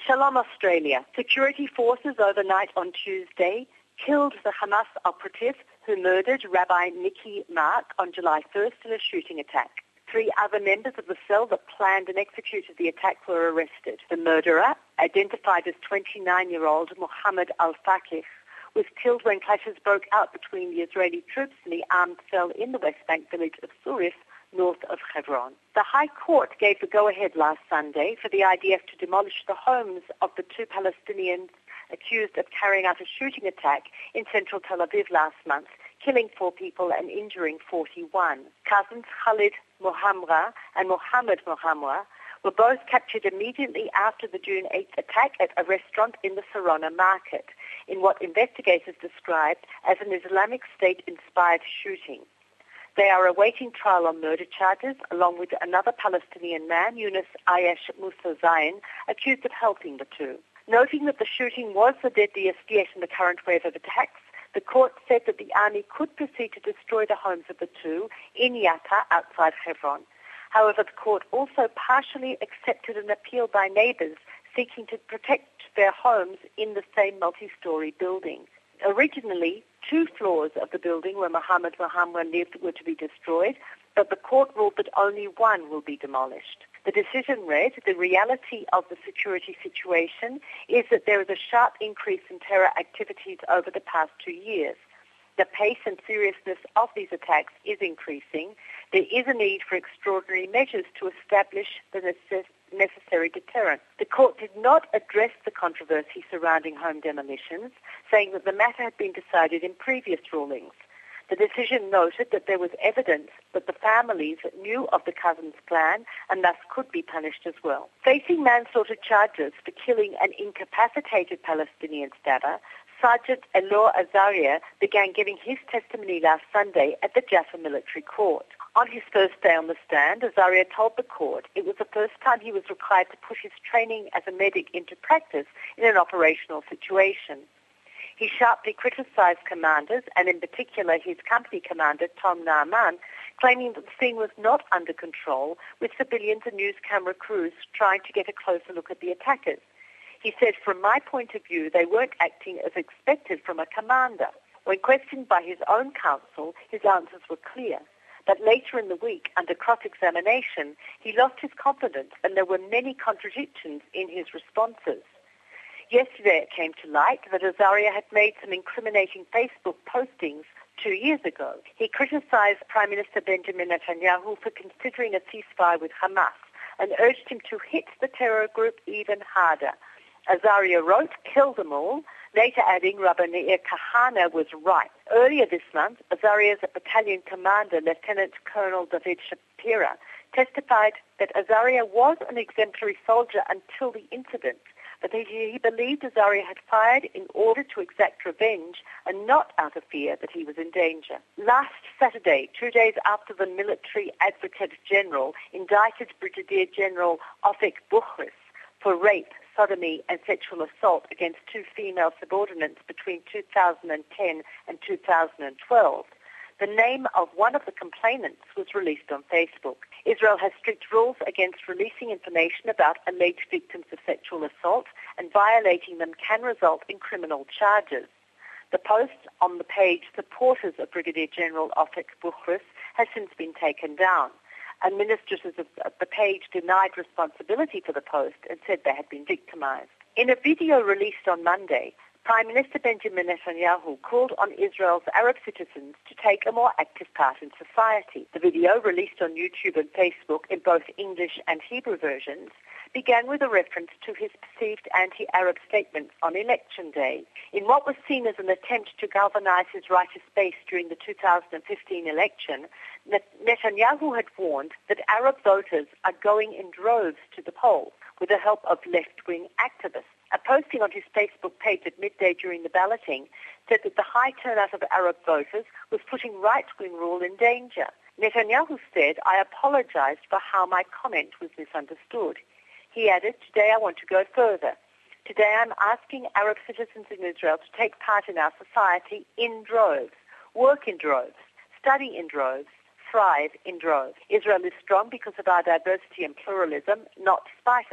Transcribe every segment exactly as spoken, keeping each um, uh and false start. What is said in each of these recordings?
Shalom Australia. Security forces overnight on Tuesday killed the Hamas operative who murdered Rabbi Nicky Mark on July first in a shooting attack. Three other members of the cell that planned and executed the attack were arrested. The murderer, identified as twenty-nine-year-old Mohammed Al-Faqih, was killed when clashes broke out between the Israeli troops and the armed cell in the West Bank village of Surif, north of Hebron. The High Court gave the go-ahead last Sunday for the I D F to demolish the homes of the two Palestinians accused of carrying out a shooting attack in central Tel Aviv last month, killing four people and injuring forty-one. Cousins Khalid Mohamra and Mohammed Mohamra were both captured immediately after the June eighth attack at a restaurant in the Sarona market, in what investigators described as an Islamic State-inspired shooting. They are awaiting trial on murder charges, along with another Palestinian man, Yunus Ayesh Musa Zain, accused of helping the two. Noting that the shooting was the deadliest yet in the current wave of attacks, the court said that the army could proceed to destroy the homes of the two in Yatta, outside Hebron. However, the court also partially accepted an appeal by neighbours seeking to protect their homes in the same multi-storey building. Originally, two floors of the building where Mohammed Mohammed lived were to be destroyed, but the court ruled that only one will be demolished. The decision read, the reality of the security situation is that there is a sharp increase in terror activities over the past two years. The pace and seriousness of these attacks is increasing. There is a need for extraordinary measures to establish the necess- necessary deterrent. The court did not address the controversy surrounding home demolitions, saying that the matter had been decided in previous rulings. The decision noted that there was evidence that the families knew of the cousins' plan and thus could be punished as well. Facing manslaughter charges for killing an incapacitated Palestinian stabber, Sergeant Elor Azaria began giving his testimony last Sunday at the Jaffa Military Court. On his first day on the stand, Azaria told the court it was the first time he was required to put his training as a medic into practice in an operational situation. He sharply criticised commanders, and in particular his company commander, Tom Naaman, claiming that the scene was not under control, with civilians and news camera crews trying to get a closer look at the attackers. He said, from my point of view, they weren't acting as expected from a commander. When questioned by his own counsel, his answers were clear. But later in the week, under cross-examination, he lost his confidence and there were many contradictions in his responses. Yesterday it came to light that Azaria had made some incriminating Facebook postings two years ago. He criticized Prime Minister Benjamin Netanyahu for considering a ceasefire with Hamas and urged him to hit the terror group even harder. Azaria wrote, "Kill them all," later adding Rabbi Meir Kahane was right. Earlier this month, Azaria's battalion commander, Lieutenant Colonel David Shapira, testified that Azaria was an exemplary soldier until the incident, but he, he believed Azaria had fired in order to exact revenge and not out of fear that he was in danger. Last Saturday, two days after the military advocate general indicted Brigadier General Ofek Buchris for rape, sodomy and sexual assault against two female subordinates between two thousand ten and two thousand twelve, the name of one of the complainants was released on Facebook. Israel has strict rules against releasing information about alleged victims of sexual assault, and violating them can result in criminal charges. The post on the page Supporters of Brigadier General Ofek Buchris has since been taken down. Administrators of the page denied responsibility for the post and said they had been victimized. In a video released on Monday, Prime Minister Benjamin Netanyahu called on Israel's Arab citizens to take a more active part in society. The video, released on YouTube and Facebook in both English and Hebrew versions, began with a reference to his perceived anti-Arab statements on Election Day. In what was seen as an attempt to galvanize his rightist base during the two thousand fifteen election, Netanyahu had warned that Arab voters are going in droves to the polls with the help of left-wing activists. A posting on his Facebook page at midday during the balloting said that the high turnout of Arab voters was putting right-wing rule in danger. Netanyahu said, "I apologized for how my comment was misunderstood." He added, "Today I want to go further. Today I'm asking Arab citizens in Israel to take part in our society in droves, work in droves, study in droves, thrive in droves. Israel is strong because of our diversity and pluralism, not spite of it.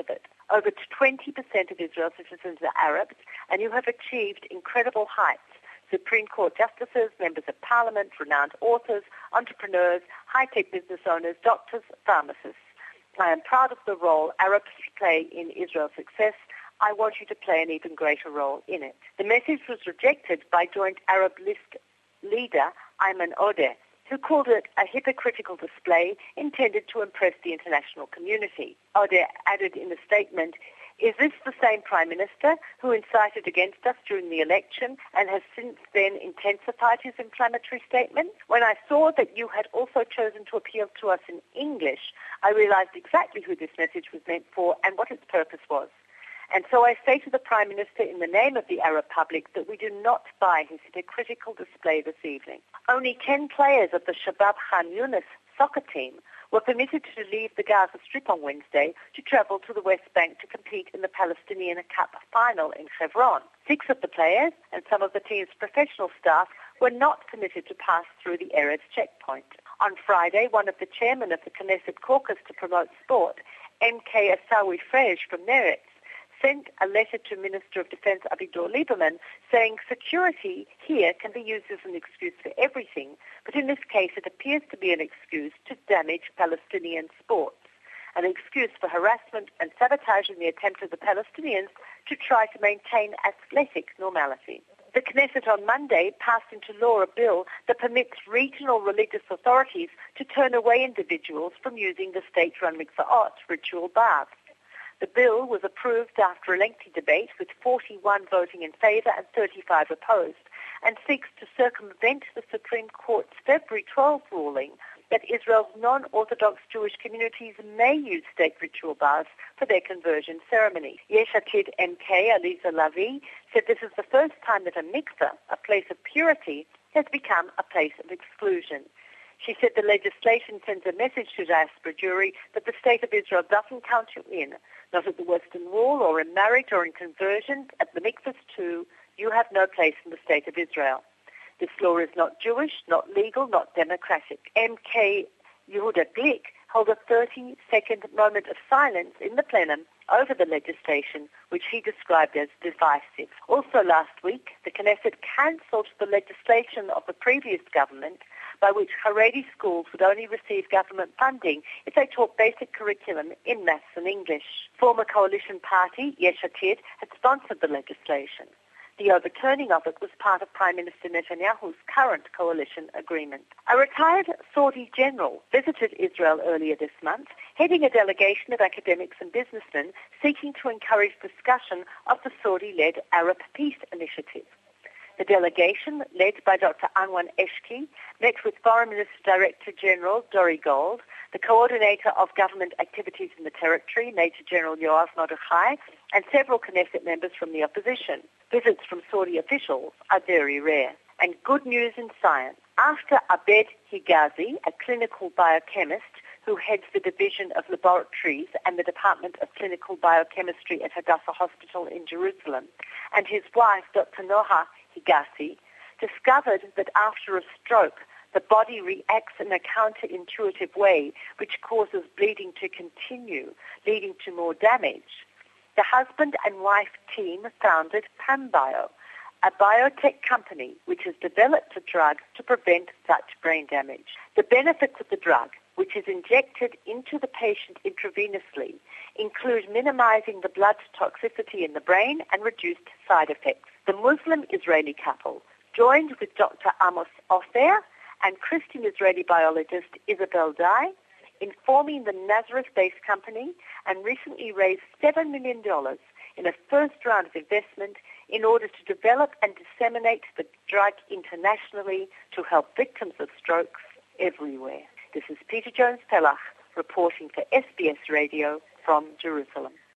Over twenty percent of Israel's citizens are Arabs, and you have achieved incredible heights. Supreme Court justices, members of parliament, renowned authors, entrepreneurs, high-tech business owners, doctors, pharmacists. I am proud of the role Arabs play in Israel's success. I want you to play an even greater role in it. The message was rejected by Joint Arab List leader Ayman Odeh, who called it a hypocritical display intended to impress the international community. Odeh added in a statement, "Is this the same Prime Minister who incited against us during the election and has since then intensified his inflammatory statements? When I saw that you had also chosen to appeal to us in English, I realized exactly who this message was meant for and what its purpose was. And so I say to the Prime Minister in the name of the Arab public that we do not buy his hypocritical display this evening." Only ten players of the Shabab Khan Yunis soccer team were permitted to leave the Gaza Strip on Wednesday to travel to the West Bank to compete in the Palestinian Cup final in Hebron. Six of the players and some of the team's professional staff were not permitted to pass through the Erez checkpoint. On Friday, one of the chairmen of the Knesset caucus to promote sport, M K Asawi Frej from Meretz, sent a letter to Minister of Defense Avigdor Lieberman saying security here can be used as an excuse for everything, but in this case it appears to be an excuse to damage Palestinian sports, an excuse for harassment and sabotage in the attempt of the Palestinians to try to maintain athletic normality. The Knesset on Monday passed into law a bill that permits regional religious authorities to turn away individuals from using the state-run mikvaot, ritual baths. The bill was approved after a lengthy debate with forty-one voting in favour and thirty-five opposed, and seeks to circumvent the Supreme Court's February twelfth ruling that Israel's non-Orthodox Jewish communities may use state ritual baths for their conversion ceremony. Yesh Atid M K Aliza Lavi said this is the first time that a mikveh, a place of purity, has become a place of exclusion. She said the legislation sends a message to diaspora Jewry that the state of Israel doesn't count you in, not at the Western Wall or in marriage or in conversions, at the mikvahs too. You have no place in the state of Israel. This law is not Jewish, not legal, not democratic. M K Yehuda Glick held a thirty-second moment of silence in the plenum over the legislation, which he described as divisive. Also last week, the Knesset cancelled the legislation of the previous government by which Haredi schools would only receive government funding if they taught basic curriculum in maths and English. Former coalition party, Yesh Atid, had sponsored the legislation. The overturning of it was part of Prime Minister Netanyahu's current coalition agreement. A retired Saudi general visited Israel earlier this month, heading a delegation of academics and businessmen seeking to encourage discussion of the Saudi-led Arab Peace Initiative. The delegation, led by Doctor Anwan Eshki, met with Foreign Minister Director General Dori Gold, the coordinator of government activities in the territory, Major General Yoav Mordechai, and several Knesset members from the opposition. Visits from Saudi officials are very rare. And good news in science. After Abed Higazi, a clinical biochemist who heads the Division of Laboratories and the Department of Clinical Biochemistry at Hadassah Hospital in Jerusalem, and his wife, Doctor Noha Higazi, discovered that after a stroke, the body reacts in a counterintuitive way, which causes bleeding to continue, leading to more damage. The husband and wife team founded PanBio, a biotech company which has developed a drug to prevent such brain damage. The benefits of the drug, which is injected into the patient intravenously, include minimizing the blood toxicity in the brain and reduced side effects. The Muslim-Israeli couple joined with Doctor Amos Ofer and Christian Israeli biologist Isabel Dye in forming the Nazareth-based company and recently raised seven million dollars in a first round of investment in order to develop and disseminate the drug internationally to help victims of strokes everywhere. This is Peter Jones-Pellach reporting for S B S Radio from Jerusalem.